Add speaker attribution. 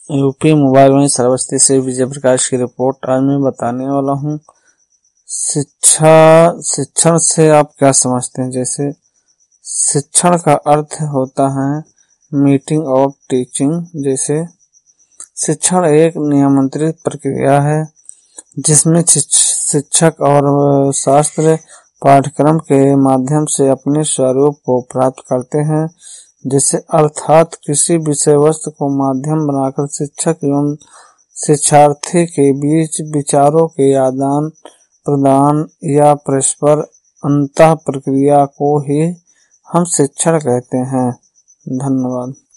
Speaker 1: UP mobile वही सर्वस्ती से विजय प्रकाश की रिपोर्ट। आज मैं बताने वाला हूँ शिक्षण से आप क्या समझते हैं। जैसे शिक्षण का अर्थ होता है मीटिंग ऑफ टीचिंग। जैसे शिक्षण एक नियंत्रित प्रक्रिया है जिसमें शिक्षक और शास्त्र पाठ्यक्रम के माध्यम से अपने स्वरूप को प्राप्त करते हैं। जैसे अर्थात किसी विषय वस्तु को माध्यम बनाकर शिक्षक एवं शिक्षार्थी के बीच विचारों के आदान प्रदान या परस्पर अंतः प्रक्रिया को ही हम शिक्षण कहते हैं। धन्यवाद।